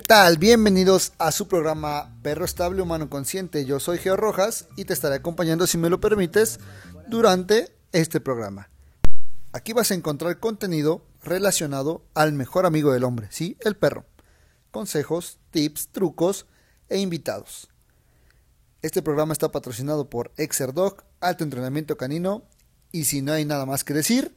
tal? Bienvenidos a su programa Perro Estable Humano Consciente. Yo soy Geo Rojas y te estaré acompañando, si me lo permites, durante este programa. Aquí vas a encontrar contenido relacionado al mejor amigo del hombre, ¿sí? El perro. Consejos, tips, trucos e invitados. Este programa está patrocinado por Exerdog, Alto Entrenamiento Canino. Y si no hay nada más que decir,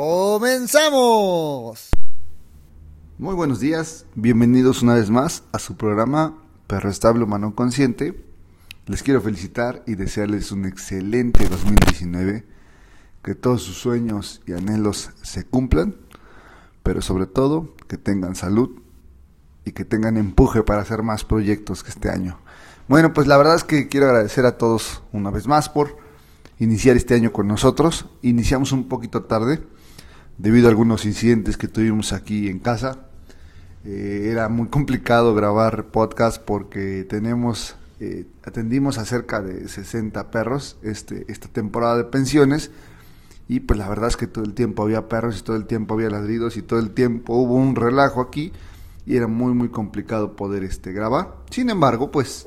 ¡comenzamos! Muy buenos días, bienvenidos una vez más a su programa Perro Estable Humano Consciente. Les quiero felicitar y desearles un excelente 2019, que todos sus sueños y anhelos se cumplan, pero sobre todo que tengan salud y que tengan empuje para hacer más proyectos que este año. Bueno, pues la verdad es que quiero agradecer a todos una vez más por iniciar este año con nosotros. Iniciamos un poquito tarde debido a algunos incidentes que tuvimos aquí en casa. Era muy complicado grabar podcast porque atendimos a cerca de 60 perros esta temporada de pensiones, y pues la verdad es que todo el tiempo había perros y todo el tiempo había ladridos y todo el tiempo hubo un relajo aquí y era muy complicado poder grabar. Sin embargo, pues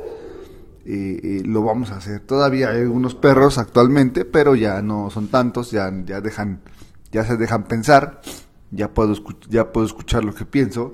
lo vamos a hacer. Todavía hay algunos perros actualmente, pero ya no son tantos, ya se dejan pensar, ya puedo escuchar lo que pienso.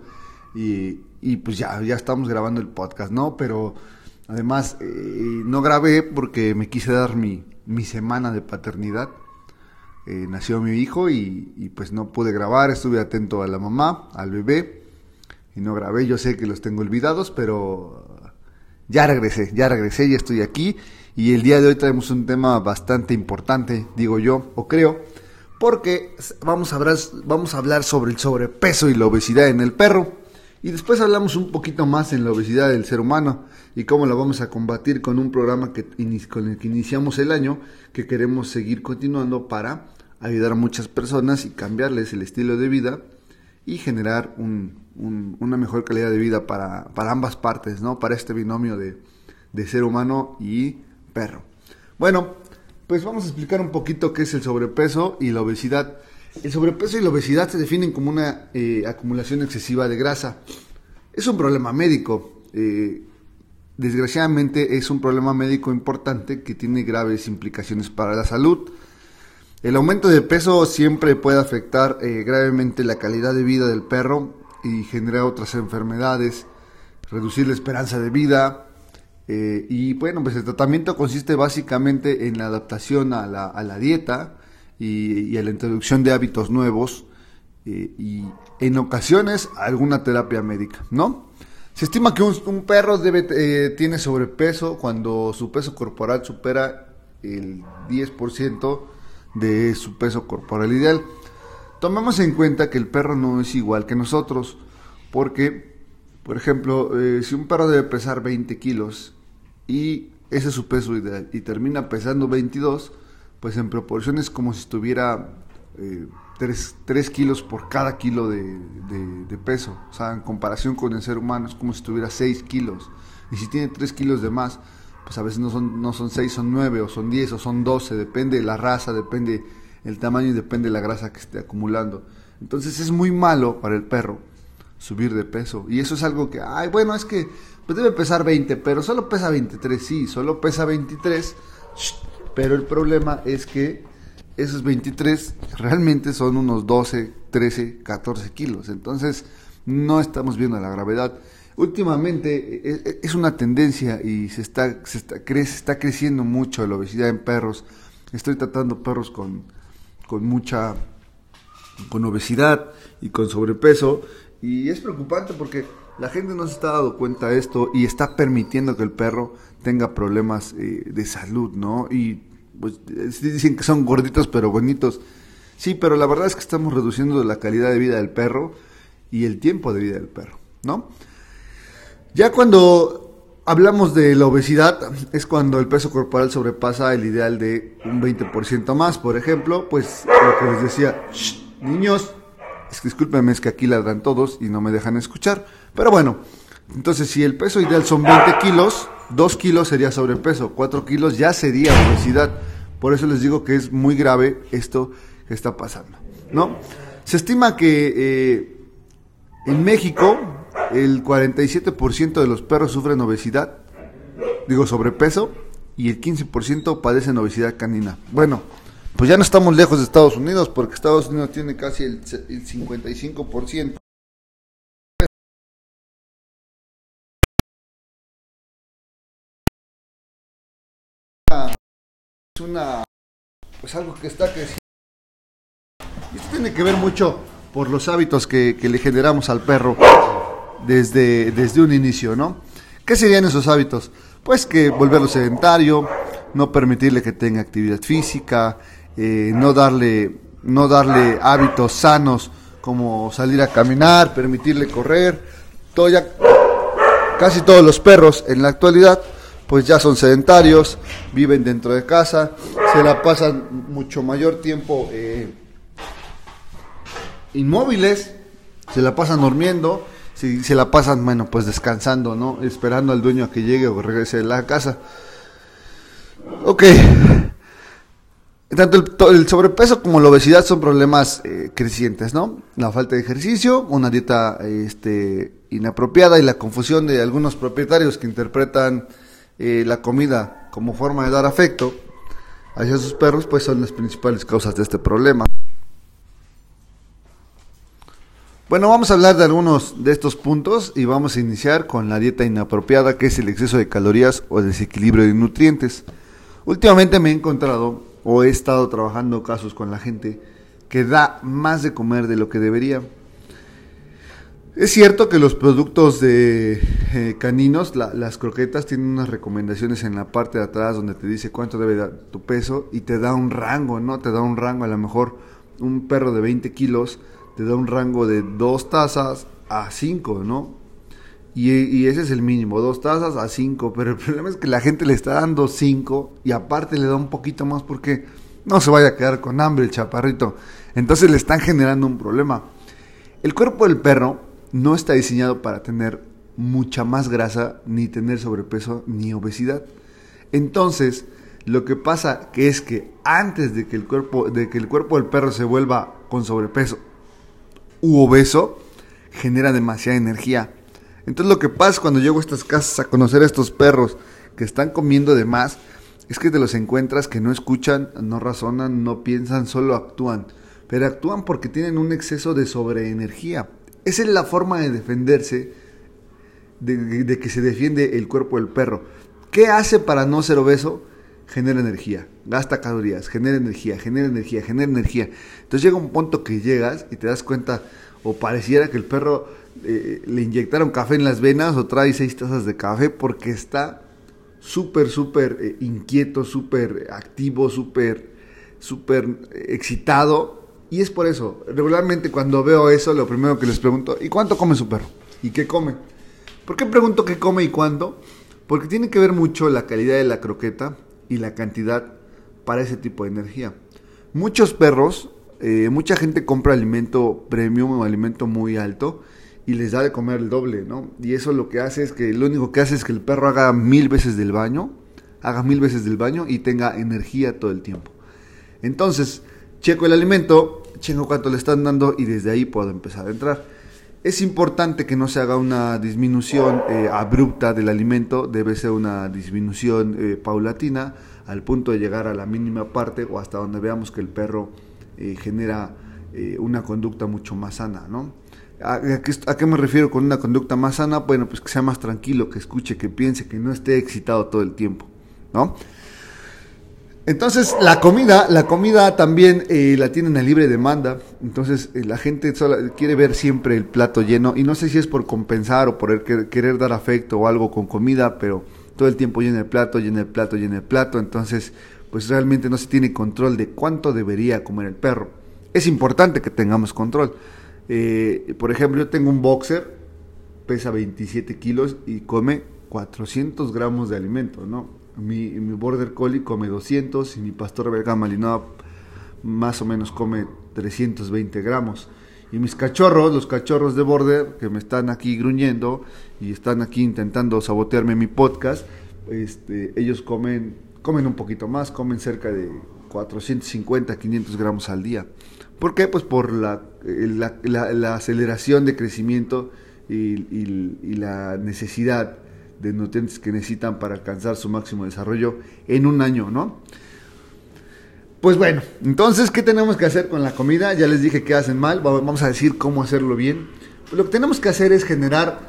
Y pues ya estamos grabando el podcast, ¿no? Pero además no grabé porque me quise dar mi semana de paternidad. Nació mi hijo y pues no pude grabar. Estuve atento a la mamá, al bebé, y no grabé. Yo sé que los tengo olvidados, pero ya regresé, ya estoy aquí. Y el día de hoy traemos un tema bastante importante, digo yo, o creo, porque vamos a hablar sobre el sobrepeso y la obesidad en el perro. Y después hablamos un poquito más en la obesidad del ser humano y cómo la vamos a combatir con un programa con el que iniciamos el año, que queremos seguir continuando para ayudar a muchas personas y cambiarles el estilo de vida y generar una mejor calidad de vida para ambas partes, ¿no? Para este binomio de ser humano y perro. Bueno, pues vamos a explicar un poquito qué es el sobrepeso y la obesidad. El sobrepeso y la obesidad se definen como una acumulación excesiva de grasa. Es un problema médico. Desgraciadamente es un problema médico importante que tiene graves implicaciones para la salud. El aumento de peso siempre puede afectar gravemente la calidad de vida del perro y generar otras enfermedades, reducir la esperanza de vida. Y bueno, pues el tratamiento consiste básicamente en la adaptación a la dieta y a la introducción de hábitos nuevos y en ocasiones alguna terapia médica, ¿no? Se estima que un perro tiene sobrepeso cuando su peso corporal supera el 10% de su peso corporal ideal. Tomemos en cuenta que el perro no es igual que nosotros, porque, por ejemplo, si un perro debe pesar 20 kilos y ese es su peso ideal y termina pesando 22, pues en proporción es como si estuviera 3 kilos por cada kilo de peso. O sea, en comparación con el ser humano es como si tuviera 6 kilos. Y si tiene 3 kilos de más, pues a veces no son 6, son 9, o son 10, o son 12. Depende de la raza, depende el tamaño y depende de la grasa que esté acumulando. Entonces es muy malo para el perro subir de peso. Y eso es algo que, es que pues debe pesar 20, pero solo pesa 23. Sí, solo pesa 23. Pero el problema es que esos 23 realmente son unos 12, 13, 14 kilos. Entonces no estamos viendo la gravedad. Últimamente es una tendencia y se está creciendo mucho la obesidad en perros. Estoy tratando perros con obesidad y con sobrepeso. Y es preocupante porque la gente no se está dando cuenta de esto y está permitiendo que el perro tenga problemas de salud, ¿no? Y pues dicen que son gorditos pero bonitos. Sí, pero la verdad es que estamos reduciendo la calidad de vida del perro y el tiempo de vida del perro, ¿no? Ya cuando hablamos de la obesidad es cuando el peso corporal sobrepasa el ideal de un 20% más. Por ejemplo, pues lo que les decía, niños, discúlpenme, es que aquí ladran todos y no me dejan escuchar. Pero bueno, entonces si el peso ideal son 20 kilos, 2 kilos sería sobrepeso, 4 kilos ya sería obesidad. Por eso les digo que es muy grave esto que está pasando, ¿no? Se estima que en México el 47% de los perros sufren obesidad, sobrepeso, y el 15% padecen obesidad canina. Bueno, pues ya no estamos lejos de Estados Unidos, porque Estados Unidos tiene casi el 55%. Pues algo que está creciendo. Y esto tiene que ver mucho por los hábitos que le generamos al perro desde un inicio, ¿no? ¿Qué serían esos hábitos? Pues que volverlo sedentario, no permitirle que tenga actividad física, no darle hábitos sanos como salir a caminar, permitirle correr. Casi todos los perros en la actualidad pues ya son sedentarios, viven dentro de casa, se la pasan mucho mayor tiempo inmóviles, se la pasan durmiendo, se la pasan, pues descansando, ¿no? Esperando al dueño a que llegue o regrese de la casa. Ok. Tanto el sobrepeso como la obesidad son problemas crecientes, ¿no? La falta de ejercicio, una dieta inapropiada y la confusión de algunos propietarios que interpretan la comida como forma de dar afecto hacia sus perros, pues son las principales causas de este problema. Bueno, vamos a hablar de algunos de estos puntos y vamos a iniciar con la dieta inapropiada, que es el exceso de calorías o desequilibrio de nutrientes. Últimamente me he encontrado o he estado trabajando casos con la gente que da más de comer de lo que debería. Es cierto que los productos de caninos, las croquetas, tienen unas recomendaciones en la parte de atrás donde te dice cuánto debe dar tu peso y te da un rango, ¿no? Te da un rango, a lo mejor un perro de 20 kilos te da un rango de 2 tazas a 5, ¿no? Y ese es el mínimo, 2 tazas a 5, pero el problema es que la gente le está dando 5 y aparte le da un poquito más porque no se vaya a quedar con hambre el chaparrito. Entonces le están generando un problema. El cuerpo del perro no está diseñado para tener mucha más grasa, ni tener sobrepeso, ni obesidad. Entonces, lo que pasa es que antes de que el cuerpo del perro se vuelva con sobrepeso u obeso, genera demasiada energía. Entonces lo que pasa cuando llego a estas casas a conocer a estos perros que están comiendo de más, es que te los encuentras que no escuchan, no razonan, no piensan, solo actúan. Pero actúan porque tienen un exceso de sobreenergía. Esa es la forma de defenderse, de que se defiende el cuerpo del perro. ¿Qué hace para no ser obeso? Genera energía, gasta calorías, genera energía. Entonces llega un punto que llegas y te das cuenta, o pareciera que el perro le inyectaron café en las venas o trae 6 tazas de café porque está súper inquieto, súper activo, súper excitado. Y es por eso, regularmente cuando veo eso, lo primero que les pregunto, ¿y cuánto come su perro? ¿Y qué come? ¿Por qué pregunto qué come y cuánto? Porque tiene que ver mucho la calidad de la croqueta y la cantidad para ese tipo de energía. Muchos perros, mucha gente compra alimento premium o alimento muy alto y les da de comer el doble, ¿no? Y eso lo único que hace es que el perro haga 1000 veces del baño y tenga energía todo el tiempo. Entonces, checo el alimento, checo cuánto le están dando y desde ahí puedo empezar a entrar. Es importante que no se haga una disminución abrupta del alimento, debe ser una disminución paulatina al punto de llegar a la mínima parte o hasta donde veamos que el perro genera una conducta mucho más sana, ¿no? ¿A qué me refiero con una conducta más sana? Bueno, pues que sea más tranquilo, que escuche, que piense, que no esté excitado todo el tiempo, ¿no? Entonces la comida también la tienen a libre demanda. Entonces la gente quiere ver siempre el plato lleno y no sé si es por compensar o por querer dar afecto o algo con comida, pero todo el tiempo llena el plato. Entonces pues realmente no se tiene control de cuánto debería comer el perro. Es importante que tengamos control. Por ejemplo, yo tengo un boxer, pesa 27 kilos y come 400 gramos de alimento, ¿no? Mi border collie come 200 y mi pastor belga malinois más o menos come 320 gramos. Y los cachorros de border que me están aquí gruñendo y están aquí intentando sabotearme mi podcast, ellos comen un poquito más, comen cerca de 450, 500 gramos al día. ¿Por qué? Pues por la aceleración de crecimiento y la necesidad de nutrientes que necesitan para alcanzar su máximo desarrollo en un año, ¿no? Pues bueno, entonces, ¿qué tenemos que hacer con la comida? Ya les dije qué hacen mal, vamos a decir cómo hacerlo bien. Lo que tenemos que hacer es generar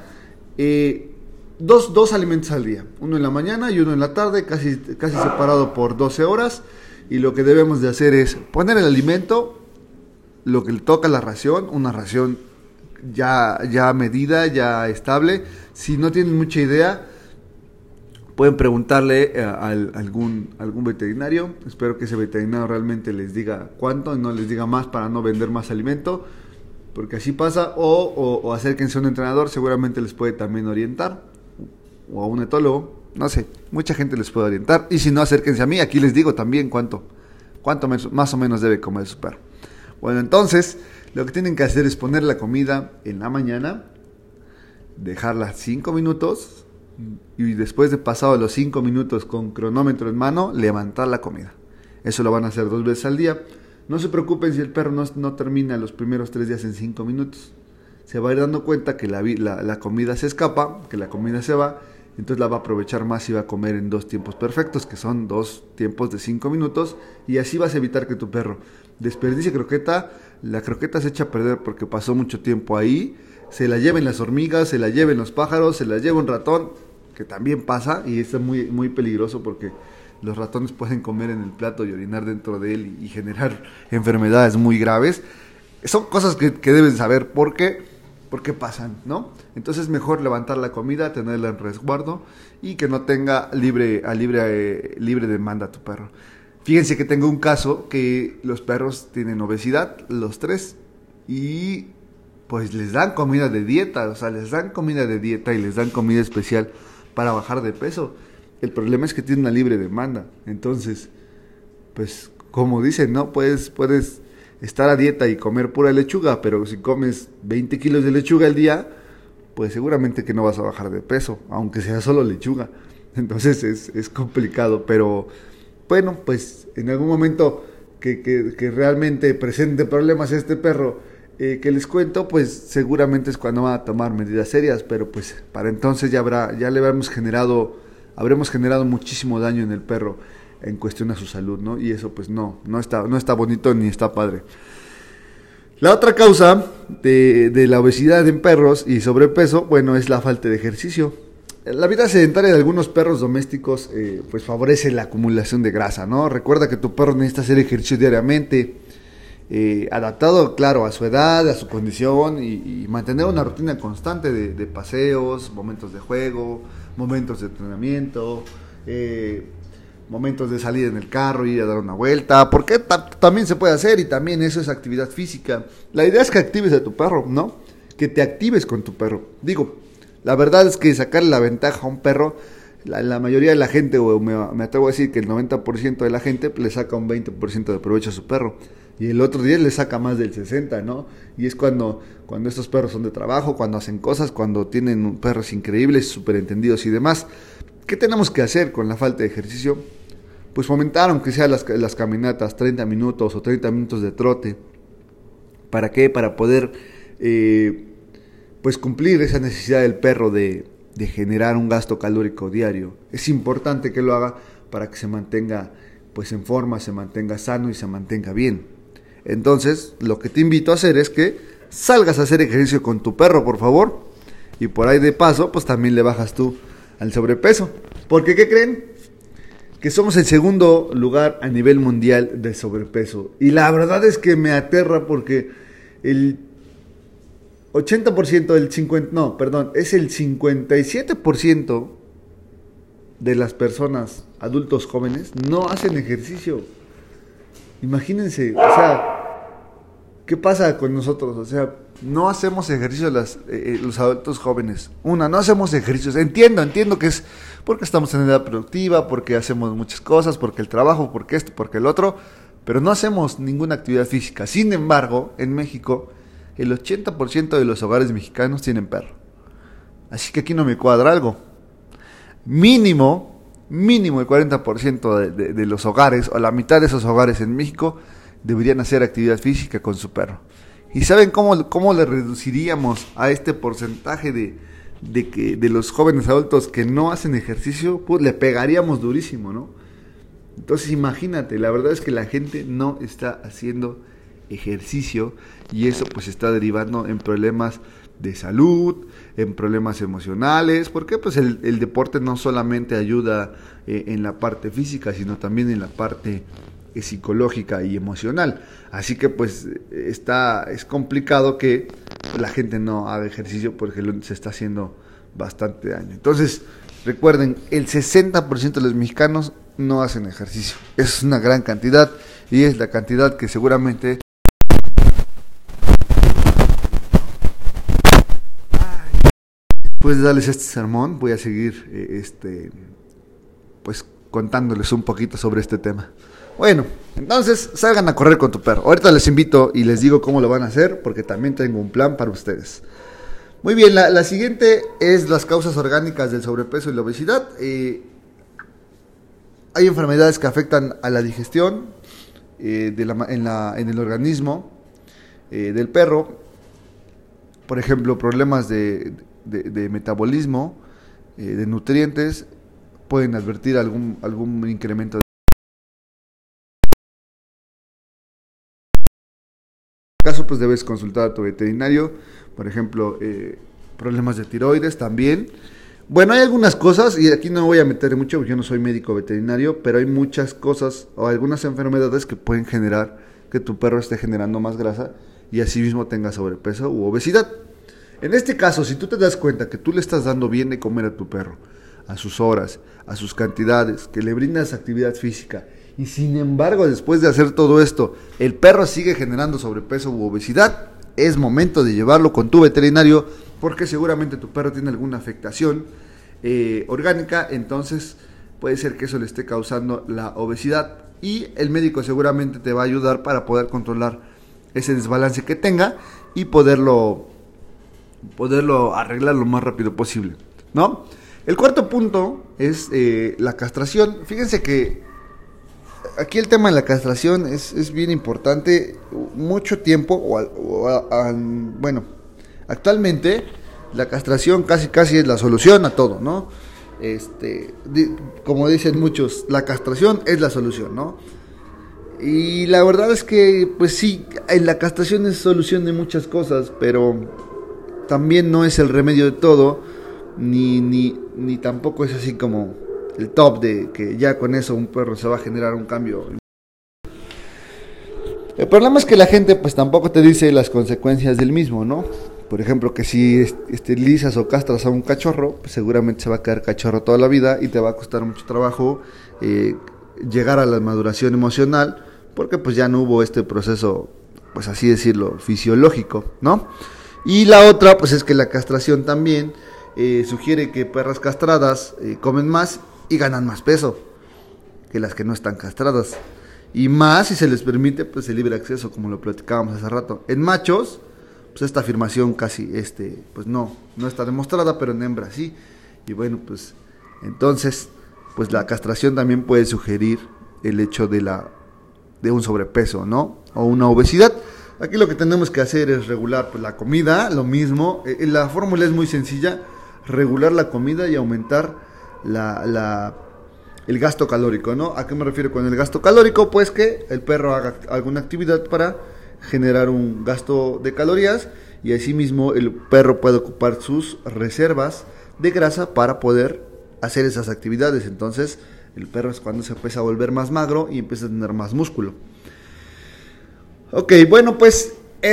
dos alimentos al día, uno en la mañana y uno en la tarde, casi separado por 12 horas, y lo que debemos de hacer es poner el alimento, lo que le toca la ración, una ración ya medida, ya estable. Si no tienen mucha idea, pueden preguntarle a algún veterinario. Espero que ese veterinario realmente les diga cuánto y no les diga más para no vender más alimento, porque así pasa. O acérquense a un entrenador, seguramente les puede también orientar, o a un etólogo, no sé, mucha gente les puede orientar. Y si no, acérquense a mí, aquí les digo también cuánto más o menos debe comer su perro. Bueno, entonces lo que tienen que hacer es poner la comida en la mañana, dejarla 5 minutos y después de pasado los 5 minutos con cronómetro en mano, levantar la comida. Eso lo van a hacer 2 veces al día. No se preocupen si el perro no termina los primeros 3 días en 5 minutos. Se va a ir dando cuenta que la comida se escapa, que la comida se va, entonces la va a aprovechar más y va a comer en 2 tiempos perfectos, que son 2 tiempos de 5 minutos, y así vas a evitar que tu perro desperdicie croqueta. La croqueta se echa a perder porque pasó mucho tiempo ahí, se la lleven las hormigas, se la lleven los pájaros, se la lleva un ratón, que también pasa, y esto es muy, muy peligroso porque los ratones pueden comer en el plato y orinar dentro de él y generar enfermedades muy graves. Son cosas que debes saber por qué pasan, ¿no? Entonces es mejor levantar la comida, tenerla en resguardo y que no tenga libre demanda a tu perro. Fíjense que tengo un caso que los perros tienen obesidad, los 3, y pues les dan comida de dieta, o sea, les dan comida de dieta y les dan comida especial para bajar de peso. El problema es que tienen una libre demanda. Entonces, pues como dicen, ¿no? Puedes estar a dieta y comer pura lechuga, pero si comes 20 kilos de lechuga al día, pues seguramente que no vas a bajar de peso, aunque sea solo lechuga. Entonces es complicado, pero bueno, pues en algún momento que realmente presente problemas a este perro, que les cuento, pues seguramente es cuando va a tomar medidas serias, pero pues para entonces ya le habremos generado muchísimo daño en el perro en cuestión a su salud, ¿no? Y eso pues no está bonito ni está padre. La otra causa de la obesidad en perros y sobrepeso, bueno, es la falta de ejercicio. La vida sedentaria de algunos perros domésticos pues favorece la acumulación de grasa, ¿no? Recuerda que tu perro necesita hacer ejercicio diariamente, adaptado, claro, a su edad, a su condición, y mantener una rutina constante de paseos, momentos de juego, momentos de entrenamiento, momentos de salir en el carro, ir a dar una vuelta, porque también se puede hacer, y también eso es actividad física. La idea es que actives a tu perro, ¿no? Que te actives con tu perro. Digo, la verdad es que sacarle la ventaja a un perro, la mayoría de la gente, o me atrevo a decir que el 90% de la gente le saca un 20% de provecho a su perro, y el otro 10 le saca más del 60%, ¿no? Y es cuando estos perros son de trabajo, cuando hacen cosas, cuando tienen perros increíbles, súper entendidos y demás. ¿Qué tenemos que hacer con la falta de ejercicio? Pues fomentar, aunque sea las caminatas, 30 minutos o 30 minutos de trote. ¿Para qué? Para poder pues cumplir esa necesidad del perro de generar un gasto calórico diario. Es importante que lo haga para que se mantenga pues en forma, se mantenga sano y se mantenga bien. Entonces, lo que te invito a hacer es que salgas a hacer ejercicio con tu perro, por favor. Y por ahí de paso, pues también le bajas tú al sobrepeso. Porque, ¿qué creen? Que somos el segundo lugar a nivel mundial de sobrepeso. Y la verdad es que me aterra porque el 80%, es el 57% de las personas, adultos jóvenes, no hacen ejercicio. Imagínense, o sea, ¿qué pasa con nosotros? O sea, no hacemos ejercicio los adultos jóvenes. No hacemos ejercicios. Entiendo que es porque estamos en edad productiva, porque hacemos muchas cosas, porque el trabajo, porque esto, porque el otro, pero no hacemos ninguna actividad física. Sin embargo, en México, el 80% de los hogares mexicanos tienen perro. Así que aquí no me cuadra algo. Mínimo el 40% de los hogares, o la mitad de esos hogares en México, deberían hacer actividad física con su perro. ¿Y saben cómo le reduciríamos a este porcentaje de los jóvenes adultos que no hacen ejercicio? Pues le pegaríamos durísimo, ¿no? Entonces imagínate, la verdad es que la gente no está haciendo ejercicio y eso pues está derivando en problemas de salud, en problemas emocionales, porque pues el deporte no solamente ayuda en la parte física, sino también en la parte psicológica y emocional. Así que pues es complicado que la gente no haga ejercicio porque se está haciendo bastante daño. Entonces, recuerden, el 60% de los mexicanos no hacen ejercicio. Es una gran cantidad y es la cantidad que seguramente después de darles este sermón voy a seguir pues contándoles un poquito sobre este tema. Bueno, entonces salgan a correr con tu perro. Ahorita les invito y les digo cómo lo van a hacer porque también tengo un plan para ustedes. Muy bien, la siguiente es las causas orgánicas del sobrepeso y la obesidad. Hay enfermedades que afectan a la digestión en el organismo del perro. Por ejemplo, problemas de metabolismo, de nutrientes, pueden advertir algún incremento. En caso, pues debes consultar a tu veterinario, por ejemplo, problemas de tiroides también. Bueno, hay algunas cosas, y aquí no me voy a meter mucho porque yo no soy médico veterinario, pero hay muchas cosas o algunas enfermedades que pueden generar que tu perro esté generando más grasa y así mismo tenga sobrepeso u obesidad. En este caso, si tú te das cuenta que tú le estás dando bien de comer a tu perro, a sus horas, a sus cantidades, que le brindas actividad física, y sin embargo, después de hacer todo esto, el perro sigue generando sobrepeso u obesidad, es momento de llevarlo con tu veterinario, porque seguramente tu perro tiene alguna afectación orgánica, entonces puede ser que eso le esté causando la obesidad, y el médico seguramente te va a ayudar para poder controlar ese desbalance que tenga y poderlo arreglar lo más rápido posible, ¿no? El cuarto punto es la castración. Fíjense que aquí el tema de la castración es bien importante. Mucho tiempo, bueno, actualmente la castración casi es la solución a todo, ¿no? Como dicen muchos, la castración es la solución, ¿no? Y la verdad es que, pues sí, la castración es solución de muchas cosas, pero también no es el remedio de todo, ni tampoco es así como el top de que ya con eso un perro se va a generar un cambio. El problema es que la gente pues tampoco te dice las consecuencias del mismo, ¿no? Por ejemplo, que si esterilizas o castras a un cachorro, pues seguramente se va a quedar cachorro toda la vida y te va a costar mucho trabajo llegar a la maduración emocional, porque pues ya no hubo este proceso, pues así decirlo, fisiológico, ¿no? Y la otra pues es que la castración también sugiere que perras castradas comen más y ganan más peso que las que no están castradas, y más si se les permite pues el libre acceso, como lo platicábamos hace rato. En machos pues esta afirmación casi pues no está demostrada, pero en hembras sí. Y bueno, pues entonces pues la castración también puede sugerir el hecho de un sobrepeso, ¿no? O una obesidad. Aquí lo que tenemos que hacer es regular pues la comida, lo mismo. La fórmula es muy sencilla: regular la comida y aumentar el gasto calórico, ¿no? ¿A qué me refiero con el gasto calórico? Pues que el perro haga alguna actividad para generar un gasto de calorías, y asimismo el perro puede ocupar sus reservas de grasa para poder hacer esas actividades. Entonces el perro es cuando se empieza a volver más magro y empieza a tener más músculo. Ok, bueno, pues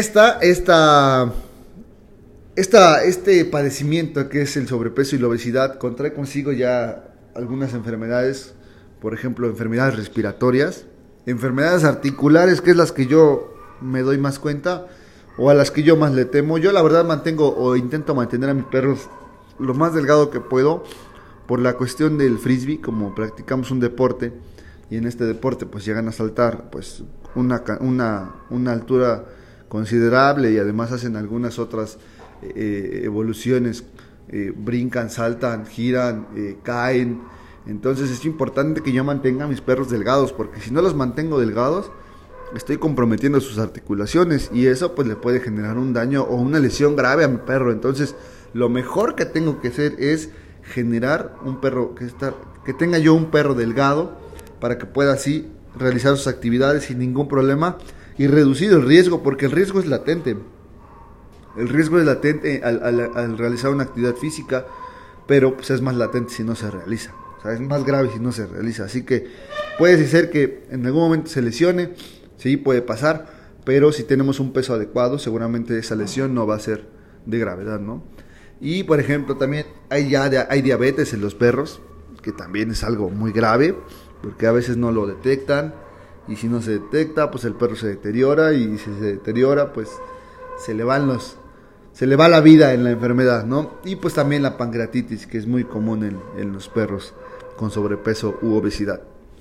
este padecimiento que es el sobrepeso y la obesidad contrae consigo ya algunas enfermedades, por ejemplo, enfermedades respiratorias, enfermedades articulares, que es las que yo me doy más cuenta, o a las que yo más le temo. Yo la verdad intento mantener a mis perros lo más delgado que puedo, por la cuestión del frisbee. Como practicamos un deporte, y en este deporte pues llegan a saltar pues una altura considerable, y además hacen algunas otras evoluciones, brincan, saltan, giran, caen. Entonces es importante que yo mantenga a mis perros delgados, porque si no los mantengo delgados, estoy comprometiendo sus articulaciones y eso pues le puede generar un daño o una lesión grave a mi perro. Entonces lo mejor que tengo que hacer es generar un perro que tenga yo un perro delgado para que pueda así realizar sus actividades sin ningún problema y reducir el riesgo, porque el riesgo es latente. El riesgo es latente al realizar una actividad física, pero pues es más latente si no se realiza. O sea, es más grave si no se realiza. Así que puede ser que en algún momento se lesione, sí, puede pasar, pero si tenemos un peso adecuado, seguramente esa lesión no va a ser de gravedad, ¿no? Y por ejemplo, también hay diabetes en los perros, que también es algo muy grave, porque a veces no lo detectan, y si no se detecta, pues el perro se deteriora, y si se deteriora, pues se le va la vida en la enfermedad, ¿no? Y pues también la pancreatitis, que es muy común en los perros con sobrepeso u obesidad.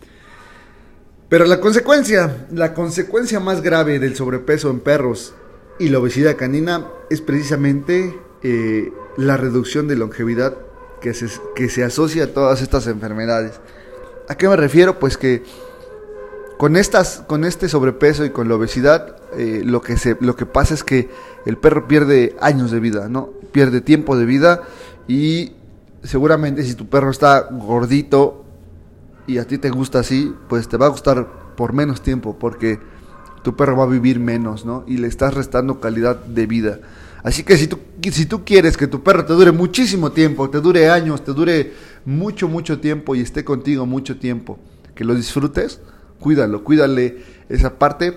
Pero la consecuencia más grave del sobrepeso en perros y la obesidad canina es precisamente la reducción de longevidad que se asocia a todas estas enfermedades. ¿A qué me refiero? Pues que con este sobrepeso y con la obesidad, lo que pasa es que el perro pierde años de vida, ¿no? Pierde tiempo de vida, y seguramente si tu perro está gordito y a ti te gusta así, pues te va a gustar por menos tiempo, porque tu perro va a vivir menos, ¿no? Y le estás restando calidad de vida. Así que si tú quieres que tu perro te dure muchísimo tiempo, te dure años, te dure mucho tiempo y esté contigo mucho tiempo, que lo disfrutes, cuídale esa parte,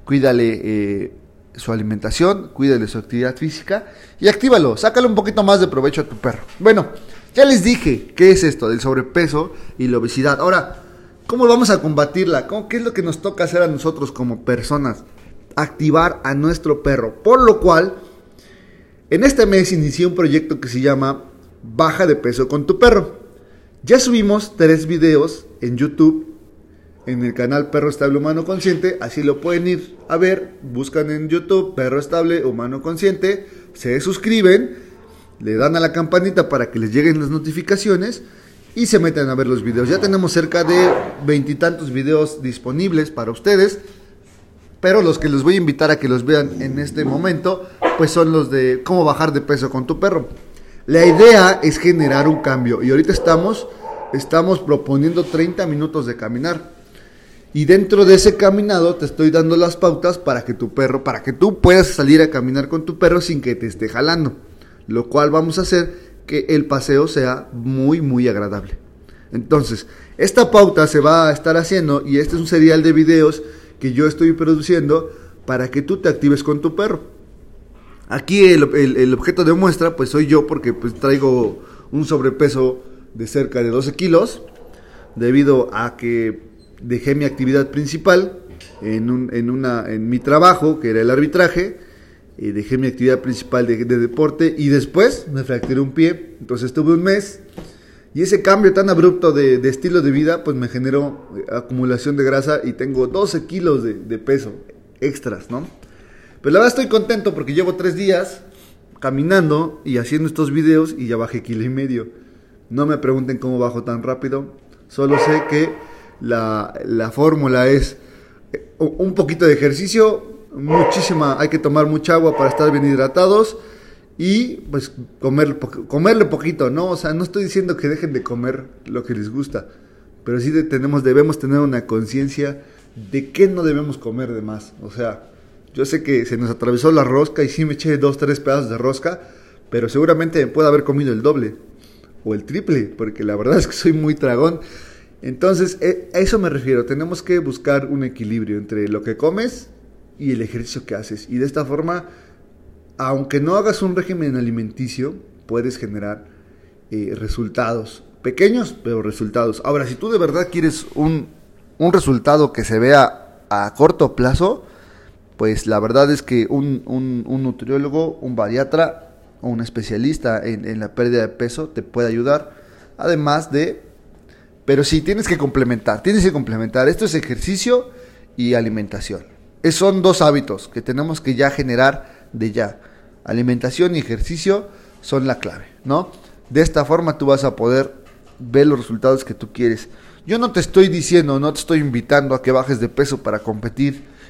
cuídale su alimentación, cuídale su actividad física y actívalo, sácale un poquito más de provecho a tu perro. Bueno, ya les dije qué es esto del sobrepeso y la obesidad. Ahora, ¿cómo vamos a combatirla? ¿Qué es lo que nos toca hacer a nosotros como personas? Activar a nuestro perro, por lo cual en este mes inicié un proyecto que se llama Baja de peso con tu perro. Ya subimos 3 videos en YouTube, en el canal Perro Estable Humano Consciente, así lo pueden ir a ver, buscan en YouTube Perro Estable Humano Consciente, se suscriben, le dan a la campanita para que les lleguen las notificaciones y se metan a ver los videos. Ya tenemos cerca de 20 y tantos videos disponibles para ustedes, pero los que les voy a invitar a que los vean en este momento, pues son los de cómo bajar de peso con tu perro. La idea es generar un cambio y ahorita estamos proponiendo 30 minutos de caminar. Y dentro de ese caminado te estoy dando las pautas para que tú puedas salir a caminar con tu perro sin que te esté jalando. Lo cual vamos a hacer que el paseo sea muy agradable. Entonces, esta pauta se va a estar haciendo y este es un serial de videos que yo estoy produciendo para que tú te actives con tu perro. Aquí el objeto de muestra pues soy yo, porque pues traigo un sobrepeso de cerca de 12 kilos debido a que dejé mi actividad principal en mi trabajo, que era el arbitraje, y dejé mi actividad principal de deporte y después me fracturé un pie. Entonces tuve un mes y ese cambio tan abrupto de estilo de vida pues me generó acumulación de grasa y tengo 12 kilos de peso extras, ¿no? Pero la verdad estoy contento porque llevo 3 días caminando y haciendo estos videos y ya bajé 1,5 kilos. No me pregunten cómo bajo tan rápido, solo sé que la fórmula es un poquito de ejercicio, hay que tomar mucha agua para estar bien hidratados y pues comerle poquito, ¿no? O sea, no estoy diciendo que dejen de comer lo que les gusta, pero sí debemos tener una conciencia de que no debemos comer de más. O sea, yo sé que se nos atravesó la rosca y sí me eché 2-3 pedazos de rosca, pero seguramente puedo haber comido el doble o el triple, porque la verdad es que soy muy tragón. Entonces, a eso me refiero. Tenemos que buscar un equilibrio entre lo que comes y el ejercicio que haces. Y de esta forma, aunque no hagas un régimen alimenticio, puedes generar resultados. Pequeños, pero resultados. Ahora, si tú de verdad quieres un resultado que se vea a corto plazo, pues la verdad es que un nutriólogo, un bariatra o un especialista en la pérdida de peso te puede ayudar. Además de... Pero sí, tienes que complementar. Esto es ejercicio y alimentación. Son 2 hábitos que tenemos que ya generar de ya. Alimentación y ejercicio son la clave, ¿no? De esta forma tú vas a poder ver los resultados que tú quieres. Yo no te estoy invitando a que bajes de peso para competir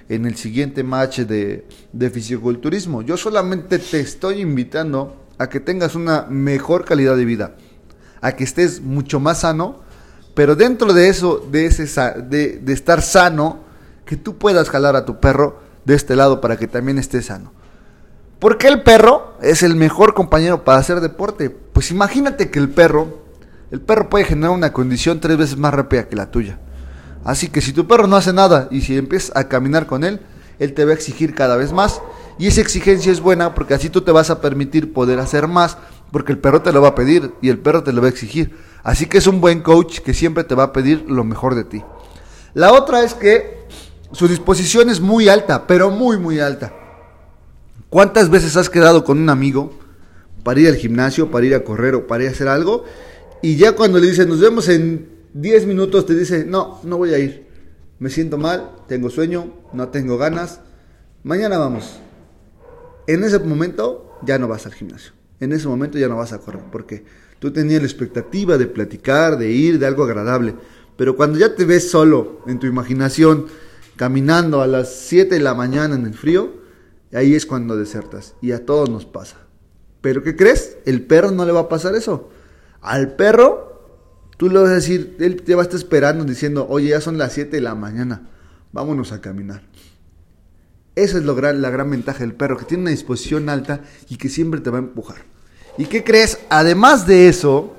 en el siguiente match de fisiculturismo. Yo solamente te estoy invitando a que tengas una mejor calidad de vida, a que estés mucho más sano, pero dentro de eso, de estar sano, que tú puedas jalar a tu perro de este lado para que también esté sano. ¿Por qué el perro es el mejor compañero para hacer deporte? Pues imagínate que el perro puede generar una condición 3 veces más rápida que la tuya. Así que si tu perro no hace nada y si empiezas a caminar con él te va a exigir cada vez más. Y esa exigencia es buena porque así tú te vas a permitir poder hacer más, porque el perro te lo va a pedir y el perro te lo va a exigir. Así que es un buen coach que siempre te va a pedir lo mejor de ti. La otra es que su disposición es muy alta, pero muy muy alta. ¿Cuántas veces has quedado con un amigo para ir al gimnasio, para ir a correr o para ir a hacer algo? Y ya cuando le dices, nos vemos en 10 minutos, te dice, no voy a ir. Me siento mal, tengo sueño, no tengo ganas. Mañana vamos. En ese momento ya no vas al gimnasio. En ese momento ya no vas a correr. Porque tú tenías la expectativa de platicar, de ir, de algo agradable. Pero cuando ya te ves solo en tu imaginación, caminando a las 7 de la mañana en el frío, ahí es cuando desertas. Y a todos nos pasa. ¿Pero qué crees? El perro no le va a pasar eso. Al perro, tú le vas a decir, él te va a estar esperando diciendo, oye, ya son las 7 de la mañana, vámonos a caminar. Esa es la gran ventaja del perro, que tiene una disposición alta y que siempre te va a empujar. ¿Y qué crees? Además de eso,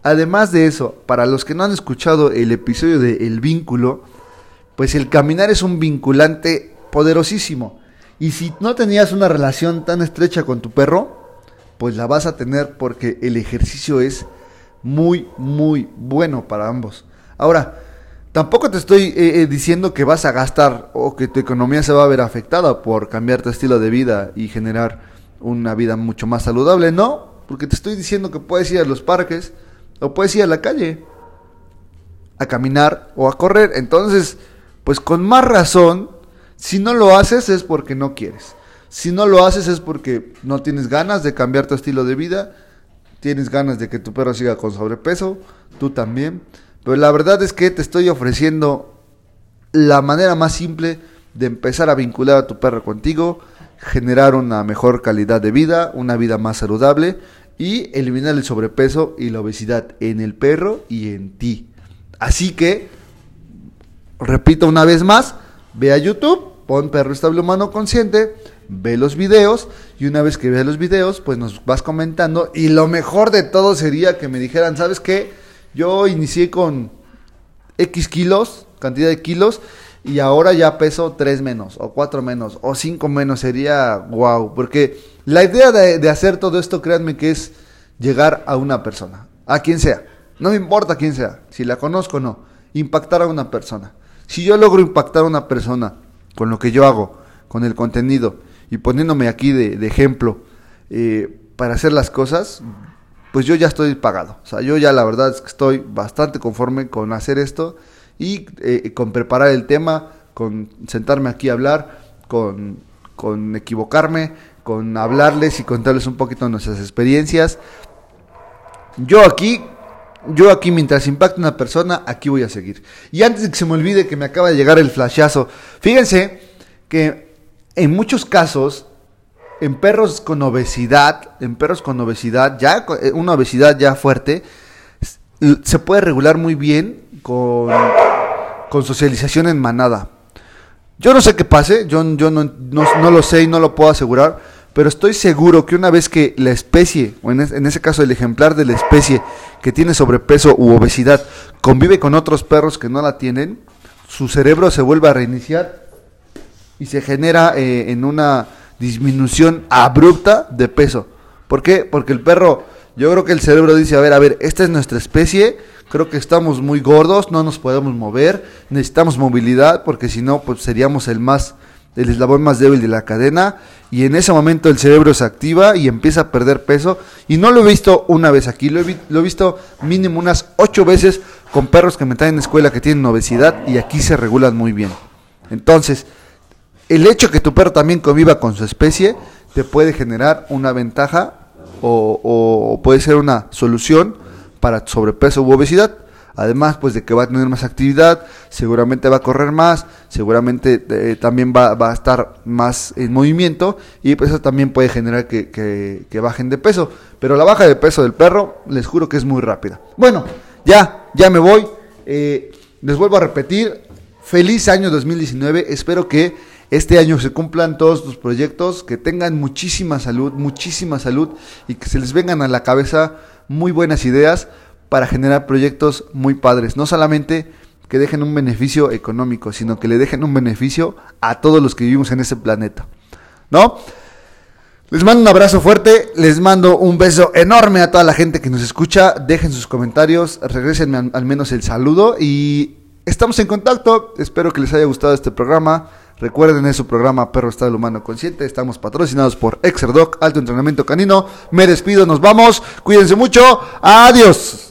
para los que no han escuchado el episodio de El Vínculo, pues el caminar es un vinculante poderosísimo. Y si no tenías una relación tan estrecha con tu perro, pues la vas a tener porque el ejercicio es muy, muy bueno para ambos. Ahora, tampoco te estoy diciendo que vas a gastar o que tu economía se va a ver afectada por cambiar tu estilo de vida y generar una vida mucho más saludable. No, porque te estoy diciendo que puedes ir a los parques o puedes ir a la calle a caminar o a correr. Entonces, pues con más razón, si no lo haces es porque no quieres. Si no lo haces es porque no tienes ganas de cambiar tu estilo de vida, tienes ganas de que tu perro siga con sobrepeso, tú también. Pero la verdad es que te estoy ofreciendo la manera más simple de empezar a vincular a tu perro contigo, generar una mejor calidad de vida, una vida más saludable y eliminar el sobrepeso y la obesidad en el perro y en ti. Así que, repito una vez más, ve a YouTube, pon Perro Estable Humano Consciente, ve los videos y una vez que veas los videos, pues nos vas comentando. Y lo mejor de todo sería que me dijeran, ¿sabes qué? Yo inicié con X kilos, cantidad de kilos, y ahora ya peso 3 menos, o 4 menos, o 5 menos. Sería wow, porque la idea de hacer todo esto, créanme que es llegar a una persona, a quien sea. No me importa quién sea, si la conozco o no, impactar a una persona. Si yo logro impactar a una persona con lo que yo hago, con el contenido, y poniéndome aquí de ejemplo para hacer las cosas, pues yo ya estoy pagado. O sea, yo ya la verdad es que estoy bastante conforme con hacer esto y con preparar el tema, con sentarme aquí a hablar, con equivocarme, con hablarles y contarles un poquito nuestras experiencias. Yo aquí mientras impacte una persona, aquí voy a seguir. Y antes de que se me olvide, que me acaba de llegar el flashazo, fíjense que en muchos casos, en perros con obesidad, ya una obesidad ya fuerte, se puede regular muy bien con socialización en manada. Yo no sé qué pase, yo no lo sé y no lo puedo asegurar, pero estoy seguro que una vez que la especie, o en ese caso el ejemplar de la especie que tiene sobrepeso u obesidad, convive con otros perros que no la tienen, su cerebro se vuelve a reiniciar y se genera en una disminución abrupta de peso. ¿Por qué? Porque el perro, yo creo que el cerebro dice, a ver, esta es nuestra especie, creo que estamos muy gordos, no nos podemos mover, necesitamos movilidad, porque si no, pues seríamos el eslabón más débil de la cadena, y en ese momento el cerebro se activa y empieza a perder peso, y no lo he visto una vez aquí, lo he visto mínimo unas 8 veces con perros que me traen en escuela que tienen obesidad, y aquí se regulan muy bien. Entonces, el hecho que tu perro también conviva con su especie te puede generar una ventaja o puede ser una solución para sobrepeso u obesidad. Además, pues de que va a tener más actividad, seguramente va a correr más, seguramente también va a estar más en movimiento, y pues eso también puede generar que bajen de peso. Pero la baja de peso del perro, les juro que es muy rápida. Bueno, ya me voy. Les vuelvo a repetir, feliz año 2019. Espero que este año se cumplan todos tus proyectos, que tengan muchísima salud, y que se les vengan a la cabeza muy buenas ideas para generar proyectos muy padres. No solamente que dejen un beneficio económico, sino que le dejen un beneficio a todos los que vivimos en ese planeta, ¿no? Les mando un abrazo fuerte, les mando un beso enorme a toda la gente que nos escucha. Dejen sus comentarios, regrésenme al menos el saludo y estamos en contacto. Espero que les haya gustado este programa. Recuerden, es su programa Perro Estable Humano Consciente. Estamos patrocinados por Exerdoc, Alto Entrenamiento Canino. Me despido, nos vamos. Cuídense mucho. Adiós.